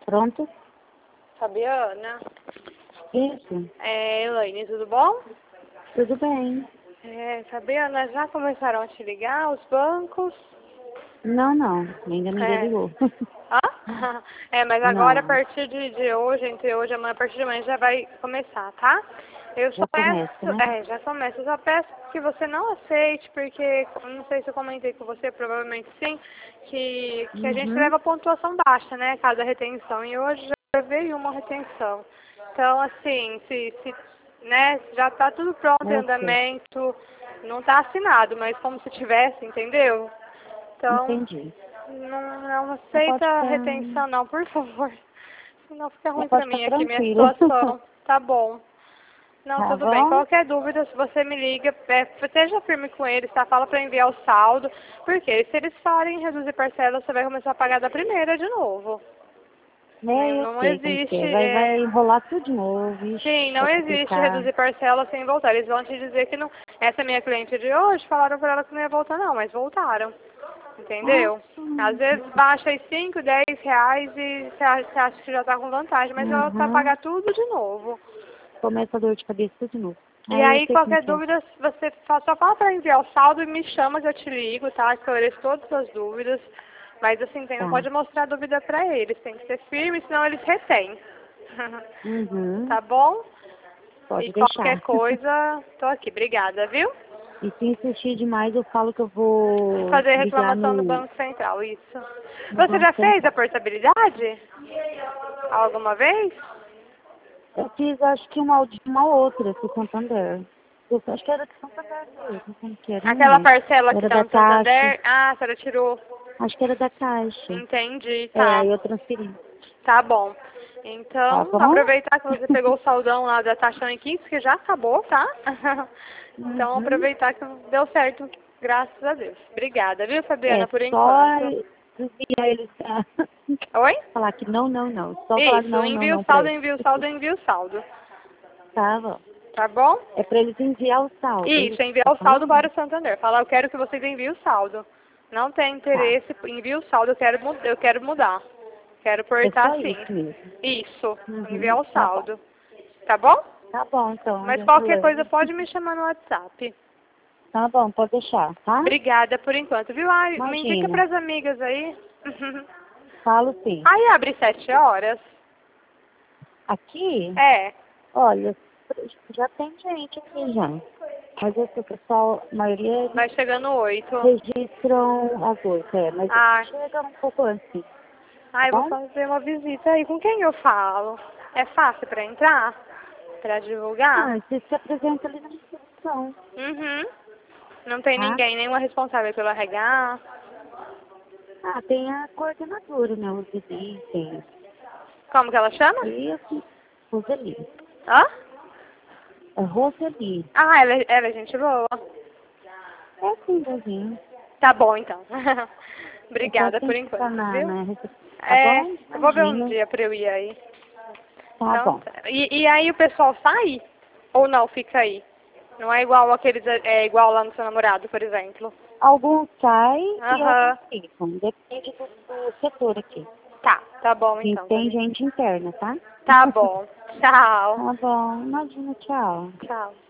Pronto? Fabiana? Isso. Elaine, tudo bom? Tudo bem. Fabiana, já começaram a te ligar os bancos? Não. Ainda ninguém ligou. Hã? Mas agora a Não. partir de hoje, entre hoje e amanhã, a partir de amanhã já vai começar, tá? Eu só Já começa, peço, né? já começa, eu só peço que você não aceite, porque, não sei se eu comentei com você, provavelmente sim, que a gente Uhum. leva pontuação baixa, né, cada retenção, e hoje já veio uma retenção. Então, assim, né, já tá tudo pronto em Eu sei. andamento, não tá assinado, mas como se tivesse, entendeu? Então, Entendi. não Você pode aceita ficar, retenção não, por favor. Senão fica você ruim pra pode ficar mim aqui, minha tranquila. situação. Tá bom. Não, Tá tudo bem. bom? Qualquer dúvida, se você me liga, seja firme com eles, tá? Fala pra enviar o saldo. Porque se eles falarem em reduzir parcela, você vai começar a pagar da primeira de novo. Eu Não sei como que existe, é. Vai enrolar tudo de novo. sim, Ixi, não vai existe complicar. reduzir parcela sem voltar. Eles vão te dizer que não. Essa minha cliente de hoje falaram pra ela que não ia voltar não, mas voltaram. Entendeu? Às vezes Nossa. baixa aí 5, 10 reais e você acha que já tá com vantagem, mas ela vai Uhum. pagar tudo de novo. Começa a dor de cabeça tudo de novo. E Eu aí, sei como qualquer que é. dúvida, você só fala pra enviar o saldo e me chama que eu te ligo, tá? Esclareço todas as dúvidas. Mas assim, não Tá. pode mostrar dúvida pra eles, tem que ser firme, senão eles retêm. Uhum. Tá bom? E Pode qualquer deixar. coisa, tô aqui. Obrigada, viu? E se insistir demais, eu falo que eu vou Fazer ligar reclamação no no, Banco Central, isso. no Você Banco já fez a Central. portabilidade? Alguma vez? Eu fiz, acho que uma outra pro Santander. Eu acho que era do Santander mesmo, como que era, não Aquela lembro. parcela que Era tá da no Caixa. Santander? Ah, a senhora tirou. Acho que era da Caixa. Entendi, É, tá. aí eu transferi. Tá bom. Tá Então, bom? aproveitar que você pegou o saldão lá da taxa em 15, que já acabou, tá? Então, Uhum. aproveitar que deu certo, graças a Deus. Obrigada, viu, É Fabiana, por só enquanto. enviar eles pra Oi? falar que não. Só falar Isso, não pra eles. envia o saldo, envia o saldo. Tá bom. Tá bom? É pra eles enviar o saldo, é isso Isso, que você enviar tá o saldo falando? para o Santander. Falar, eu quero que vocês enviem o saldo. Não tem Tá. interesse, envia o saldo, eu quero mudar. Quero É portar só sim. isso mesmo. Isso, enviar Uhum. o Tá bom. saldo. Tá bom? Tá bom, então, Mas qualquer coisa Elaine. pode me chamar no WhatsApp. Tá bom, pode deixar, tá? Obrigada por enquanto, viu? Ai, me indica Imagina. pras amigas aí. Falo sim. Aí abre 7 horas? Aqui, É. olha, já tem gente aqui já. Mas esse pessoal, a maioria eles Vai chegando 8. registram às 8, mas Ah, chega um pouco antes, tá ai, vou bom? fazer uma visita aí. Com quem eu falo? É fácil pra entrar? Pra divulgar? Você se apresenta ali na recepção, Uhum. Não tem tá? ninguém, nenhuma responsável pelo RH. Tem a coordenadora, né, Roseli, tem. Como que ela chama? E assim, Roseli. Hã? É Roseli. Ah, ela é gente boa. É assim, Brasil. Tá bom, então. É só Obrigada tem por que ficar enquanto, viu? na recepção, tá bom? Eu vou ver um Imagina. dia pra eu ir aí. Tá Então, bom. e aí o pessoal sai? Ou não, fica aí? Não é igual aqueles, é igual lá no seu namorado, por exemplo. Alguns saem e outros Aham. ficam. Depende do setor aqui. Tá bom então, Tem Fabi. gente interna, tá? Tá bom. Tchau. Tá bom. Imagina, tchau. Tchau.